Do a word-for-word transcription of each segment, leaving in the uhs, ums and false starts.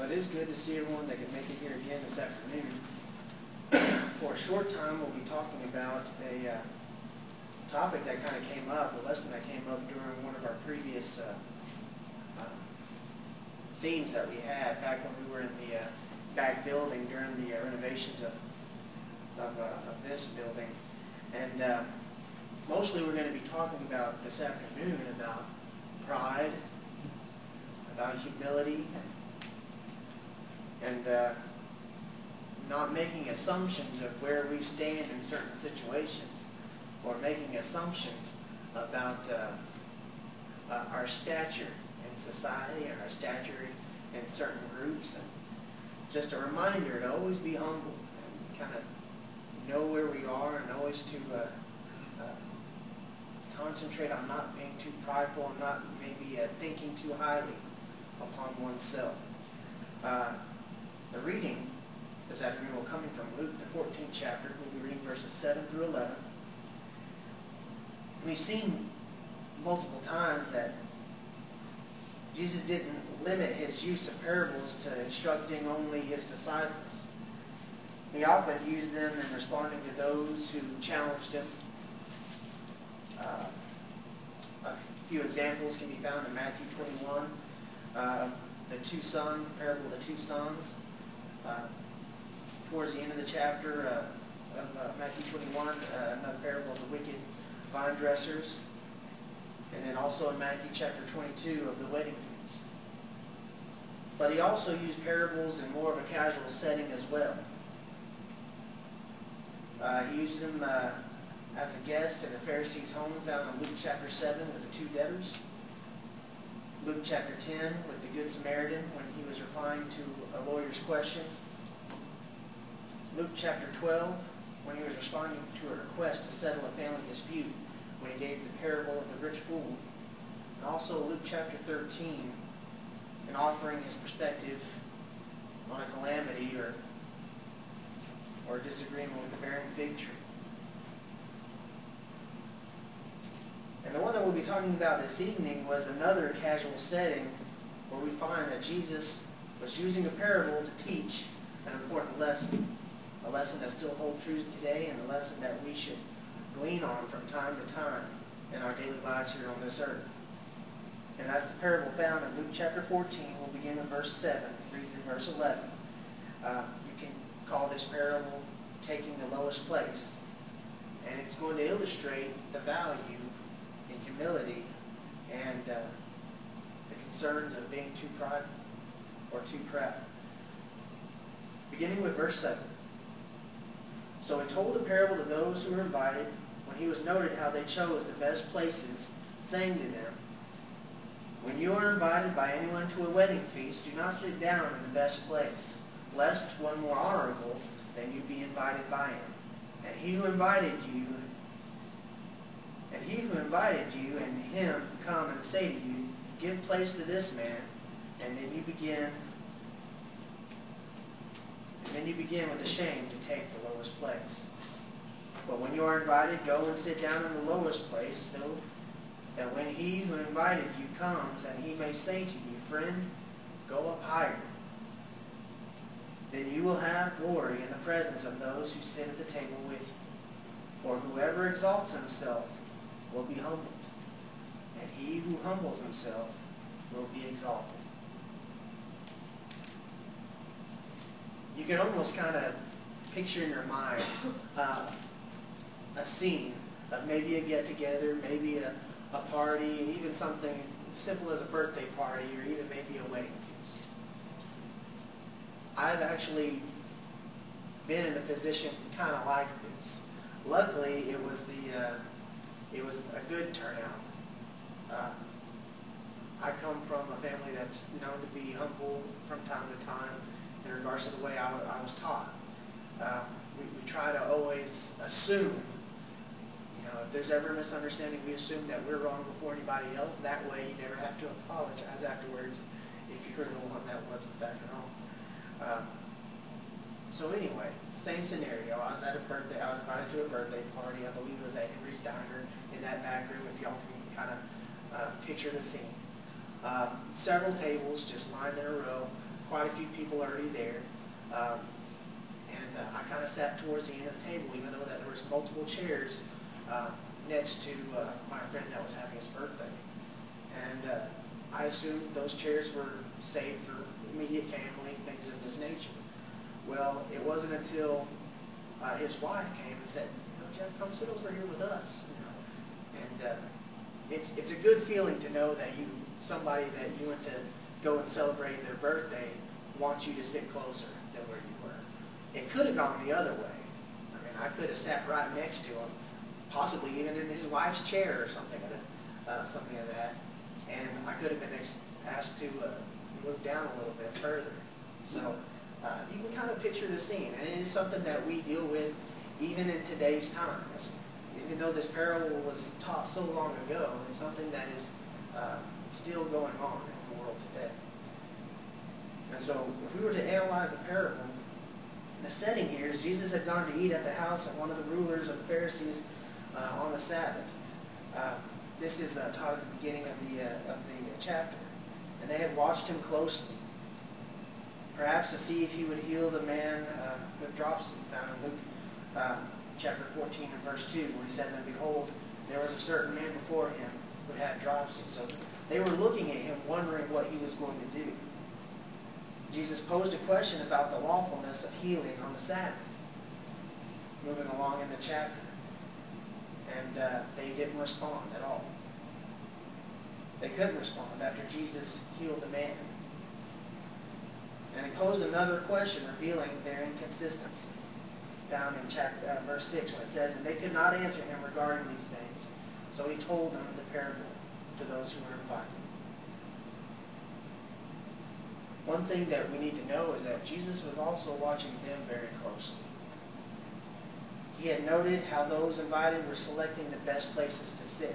it is good to see everyone that can make it here again this afternoon. For a short time, we'll be talking about a uh, topic that kind of came up, a lesson that came up during one of our previous uh, uh, themes that we had back when we were in the uh, back building during the uh, renovations of of, uh, of this building. And uh, mostly we're going to be talking about this afternoon about pride, about humility, and uh, not making assumptions of where we stand in certain situations, or making assumptions about uh, uh, our stature in society and our stature in certain groups. And just a reminder to always be humble and kind of know where we are, and always to uh, uh, concentrate on not being too prideful and not maybe uh, thinking too highly upon oneself. Uh, the reading this afternoon will come from Luke, the fourteenth chapter. We'll be reading verses seven through eleven. We've seen multiple times that Jesus didn't limit his use of parables to instructing only his disciples. He often used them in responding to those who challenged him. Uh, a few examples can be found in Matthew twenty-one. Uh, the two sons, the parable of the two sons. Uh, towards the end of the chapter uh, of uh, Matthew twenty-one, uh, another parable of the wicked vine dressers. And then also in Matthew chapter twenty-two of the wedding feast. But he also used parables in more of a casual setting as well. Uh, he used them uh, as a guest at a Pharisee's home, found in Luke chapter seven with the two debtors. Luke chapter ten with the Good Samaritan when he was replying to a lawyer's question. Luke chapter twelve when he was responding to a request to settle a family dispute when he gave the parable of the rich fool. And also Luke chapter thirteen in offering his perspective on a calamity or or disagreement with the barren fig tree. And the one that we'll be talking about this evening was another casual setting where we find that Jesus was using a parable to teach an important lesson. A lesson that still holds true today, and a lesson that we should glean on from time to time in our daily lives here on this earth. And that's the parable found in Luke chapter fourteen. We'll begin in verse seven, read through verse eleven. Uh, you can call this parable taking the lowest place. And it's going to illustrate the value in humility and uh, the concerns of being too prideful or too proud. Beginning with verse seven. So he told a parable to those who were invited when he was noted how they chose the best places, saying to them, when you are invited by anyone to a wedding feast, do not sit down in the best place, lest one more honorable than you be invited by him. And he who invited you, and he who invited you and him come and say to you, give place to this man, and then you begin And then you begin with the shame to take the lowest place. But when you are invited, go and sit down in the lowest place, so that when he who invited you comes, and he may say to you, friend, go up higher. Then you will have glory in the presence of those who sit at the table with you. For whoever exalts himself will be humbled, and he who humbles himself will be exalted. You can almost kind of picture in your mind uh, a scene of maybe a get-together, maybe a, a party, and even something simple as a birthday party, or even maybe a wedding feast. I've actually been in a position kind of like this. Luckily, it was the uh, it was a good turnout. Uh, I come from a family that's known to be humble from time to time, in regards to the way I, I was taught. Uh, we, we try to always assume, you know, if there's ever a misunderstanding, we assume that we're wrong before anybody else. That way you never have to apologize afterwards if you're the one that was in fact wrong. Uh, so anyway, same scenario. I was at a birthday, I was invited to a birthday party. I believe it was at Henry's Diner in that back room, if y'all can kind of uh, picture the scene. Uh, several tables just lined in a row. quite a few people already there. Um, and uh, I kind of sat towards the end of the table, even though that there was multiple chairs uh, next to uh, my friend that was having his birthday. And uh, I assumed those chairs were saved for immediate family, things of this nature. Well, it wasn't until uh, his wife came and said, you know, Jeff, come sit over here with us. You know? And uh, it's it's a good feeling to know that you somebody that you went to go and celebrate their birthday wants you to sit closer than where you were. It could have gone the other way. I mean, I could have sat right next to him, possibly even in his wife's chair or something of that, uh, something of that, and I could have been ex asked to uh, move down a little bit further. So uh, you can kind of picture the scene, and it is something that we deal with even in today's times. Even though this parable was taught so long ago, it's something that is uh, still going on in the world today. And so if we were to analyze the parable, the setting here is Jesus had gone to eat at the house of one of the rulers of the Pharisees uh, on the Sabbath. Uh, this is uh, taught at the beginning of the, uh, of the chapter. And they had watched him closely, perhaps to see if he would heal the man uh, with dropsy, found in Luke uh, chapter fourteen and verse two, where he says, and behold, there was a certain man before him who had dropsy. So they were looking at him, wondering what he was going to do. Jesus posed a question about the lawfulness of healing on the Sabbath, moving along in the chapter. And uh, they didn't respond at all. They couldn't respond after Jesus healed the man. And he posed another question, revealing their inconsistency, found in chapter, uh, verse six, when it says, and they could not answer him regarding these things. So he told them the parable to those who were invited. One thing that we need to know is that Jesus was also watching them very closely. He had noted how those invited were selecting the best places to sit.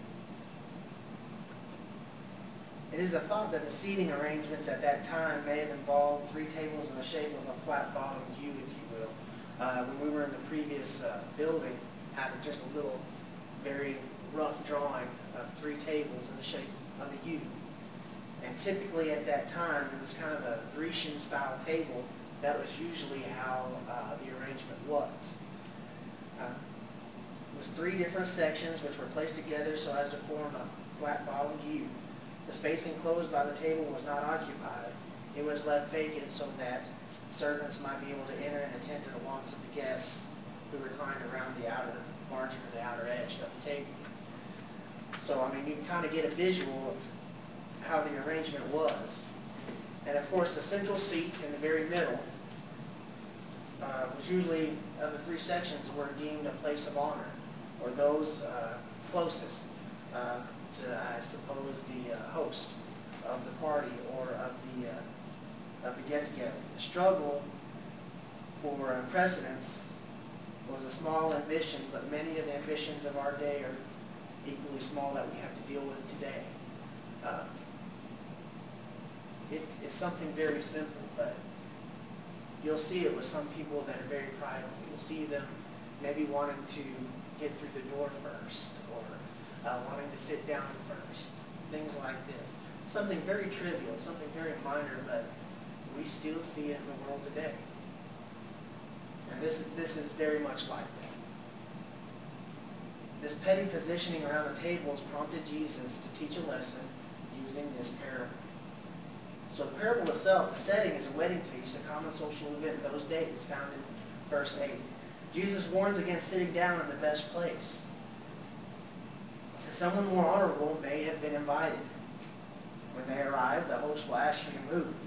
It is a thought that the seating arrangements at that time may have involved three tables in the shape of a flat-bottomed U, if you will. Uh, when we were in the previous uh, building, had just a little, very rough drawing of three tables in the shape of a U. And typically at that time, it was kind of a Grecian-style table. That was usually how uh, the arrangement was. Uh, it was three different sections which were placed together so as to form a flat-bottomed U. The space enclosed by the table was not occupied. It was left vacant so that servants might be able to enter and attend to the wants of the guests who reclined around the outer margin or the outer edge of the table. So, I mean, you can kind of get a visual of how the arrangement was. And of course, the central seat in the very middle uh, was usually, of the three sections, were deemed a place of honor, or those uh, closest uh, to, I suppose, the uh, host of the party or of the uh, of the get-together. The struggle for uh, precedence was a small ambition, but many of the ambitions of our day are equally small that we have to deal with today. Uh, it's, it's something very simple, but you'll see it with some people that are very prideful. You'll see them maybe wanting to get through the door first, or uh, wanting to sit down first, things like this. Something very trivial, something very minor, but we still see it in the world today. And this, this is very much like that. This petty positioning around the tables prompted Jesus to teach a lesson using this parable. So the parable itself, the setting is a wedding feast, a common social event in those days, found in verse eight. Jesus warns against sitting down in the best place. So someone more honorable may have been invited. When they arrive, the host will ask you to move.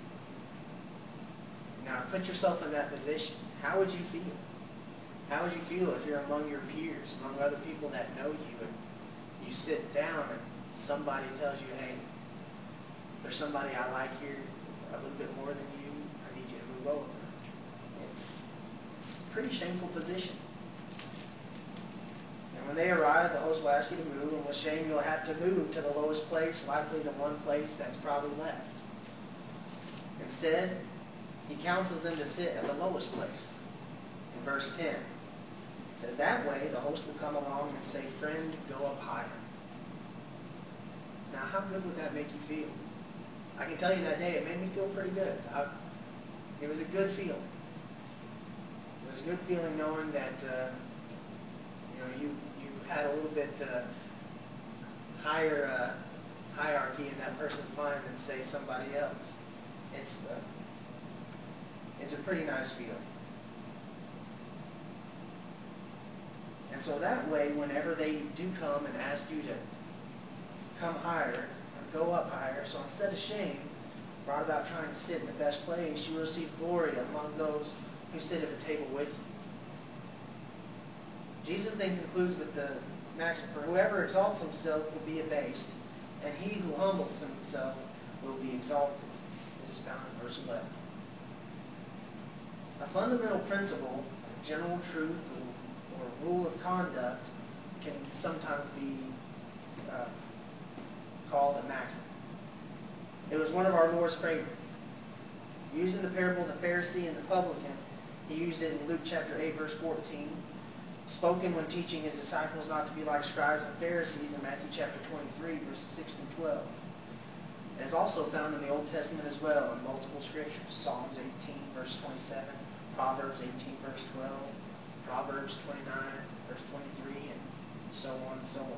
Now put yourself in that position. How would you feel? How would you feel if you're among your peers, among other people that know you, and you sit down and somebody tells you, hey, there's somebody I like here a little bit more than you, I need you to move over. It's, it's a pretty shameful position. And when they arrive, the host will ask you to move, and with shame you'll have to move to the lowest place, likely the one place that's probably left. Instead, he counsels them to sit at the lowest place. In verse ten, it says, that way the host will come along and say, friend, go up higher. Now, how good would that make you feel? I can tell you that day it made me feel pretty good. I, it was a good feeling. It was a good feeling knowing that uh, you know you you had a little bit uh, higher uh, hierarchy in that person's mind than say somebody else. It's uh, it's a pretty nice feeling. And so that way, whenever they do come and ask you to come higher, or go up higher, so instead of shame, brought about trying to sit in the best place, you receive glory among those who sit at the table with you. Jesus then concludes with the maxim, for whoever exalts himself will be abased, and he who humbles himself will be exalted. This is found in verse eleven. A fundamental principle, a general truth, or rule of conduct can sometimes be uh, called a maxim. It was one of our Lord's favorites. Using the parable of the Pharisee and the publican, he used it in Luke chapter eight, verse fourteen, spoken when teaching his disciples not to be like scribes and Pharisees in Matthew chapter twenty-three, verses six and twelve. It is also found in the Old Testament as well in multiple scriptures. Psalms eighteen, verse twenty-seven, Proverbs eighteen, verse twelve, Proverbs twenty-nine, verse twenty-three, and so on and so on.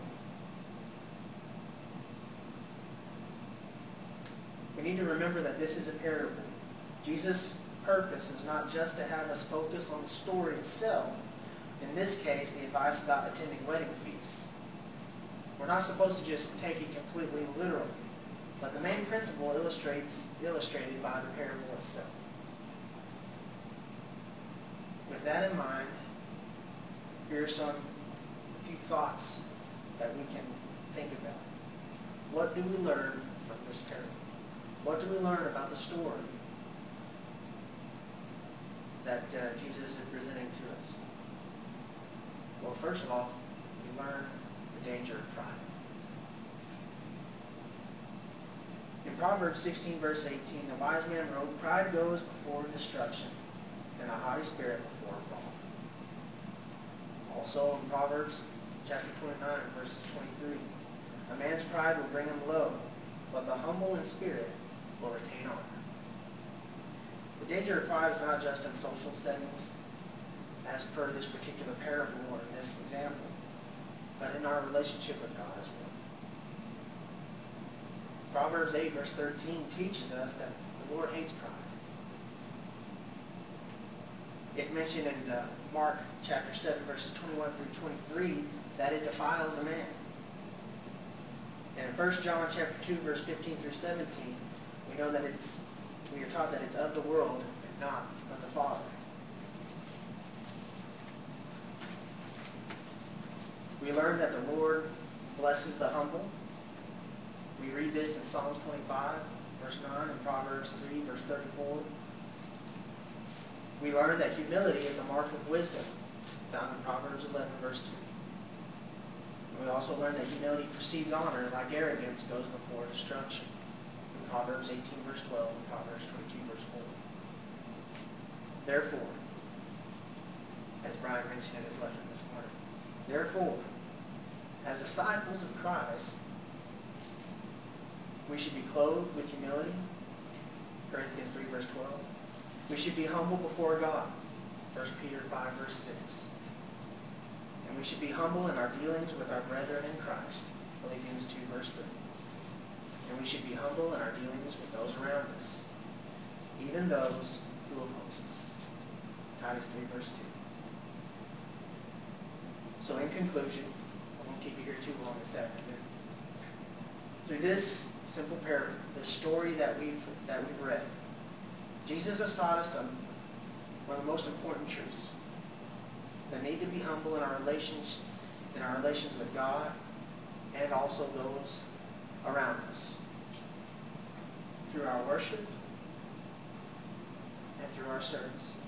We need to remember that this is a parable. Jesus' purpose is not just to have us focus on the story itself. In this case, the advice about attending wedding feasts. We're not supposed to just take it completely literally, but the main principle illustrates illustrated by the parable itself. With that in mind, here are some a few thoughts that we can think about. What do we learn from this parable? What do we learn about the story that uh, Jesus is presenting to us? Well, first of all, we learn the danger of pride. In Proverbs sixteen, verse eighteen, the wise man wrote, "Pride goes before destruction, and a haughty spirit before a fall." Also in Proverbs chapter twenty-nine, verses twenty-three, "A man's pride will bring him low, but the humble in spirit will retain honor." The danger of pride is not just in social settings, as per this particular parable or in this example, but in our relationship with God as well. Proverbs eight, verse thirteen teaches us that the Lord hates pride. It's mentioned in uh, Mark chapter seven, verses twenty-one through twenty-three, that it defiles a man. And in First John chapter two, verse fifteen through seventeen, we know that it's, we are taught that it's of the world and not of the Father. We learn that the Lord blesses the humble. We read this in Psalms twenty-five, verse nine, and Proverbs three, verse thirty-four. We learn that humility is a mark of wisdom, found in Proverbs eleven, verse two. And we also learn that humility precedes honor, like arrogance goes before destruction, in Proverbs eighteen, verse twelve, and Proverbs twenty-two, verse four. Therefore, as Brian mentioned in his lesson this morning, therefore, as disciples of Christ, we should be clothed with humility, Corinthians three, verse twelve. We should be humble before God, First Peter five, verse six. And we should be humble in our dealings with our brethren in Christ, Philippians two, verse three. And we should be humble in our dealings with those around us, even those who oppose us, Titus three, verse two. So in conclusion, I won't keep you here too long this afternoon. Through this simple parable, the story that we've that we've read, Jesus has taught us some, one of the most important truths. The need to be humble in our relations, in our relations with God, and also those around us, through our worship and through our service.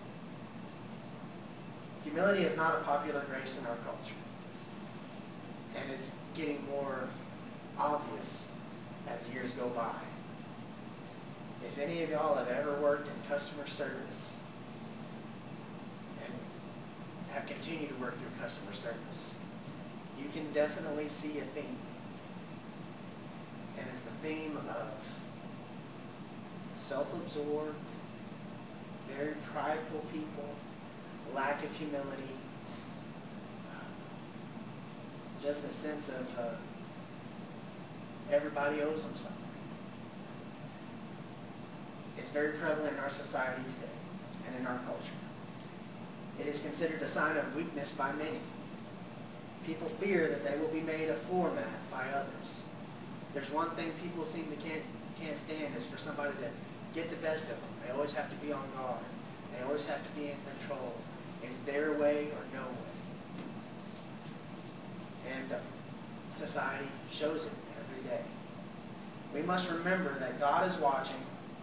Humility is not a popular grace in our culture, and it's getting more obvious as the years go by. If any of y'all have ever worked in customer service and have continued to work through customer service, you can definitely see a theme. And it's the theme of self-absorbed, very prideful people, lack of humility, just a sense of uh, everybody owes them something. It's very prevalent in our society today and in our culture. It is considered a sign of weakness by many. People fear that they will be made a floor mat by others. There's one thing people seem to can't, can't stand is for somebody to get the best of them. They always have to be on guard. They always have to be in control. It's their way or no way. And uh, society shows it every day. We must remember that God is watching,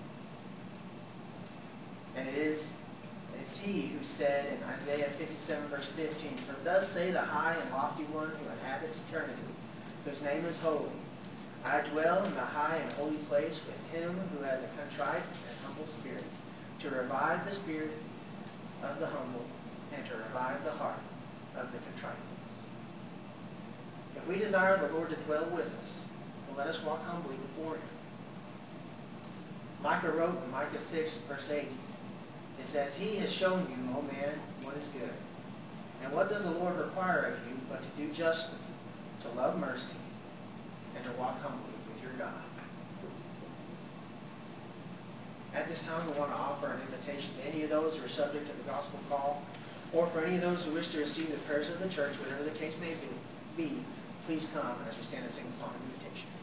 and it is it's He who said in Isaiah fifty-seven, verse fifteen, "For thus say the high and lofty one who inhabits eternity, whose name is holy. I dwell in the high and holy place with him who has a contrite and humble spirit, to revive the spirit of the humble, and to revive the heart of the contrite ones." If we desire the Lord to dwell with us, well, let us walk humbly before Him. Micah wrote in Micah six, verse eight, it says, "He has shown you, O man, what is good. And what does the Lord require of you but to do justly, to love mercy, and to walk humbly with your God?" At this time, we want to offer an invitation to any of those who are subject to the gospel call, or for any of those who wish to receive the prayers of the church, whatever the case may be, be please come as we stand and sing the song of invitation.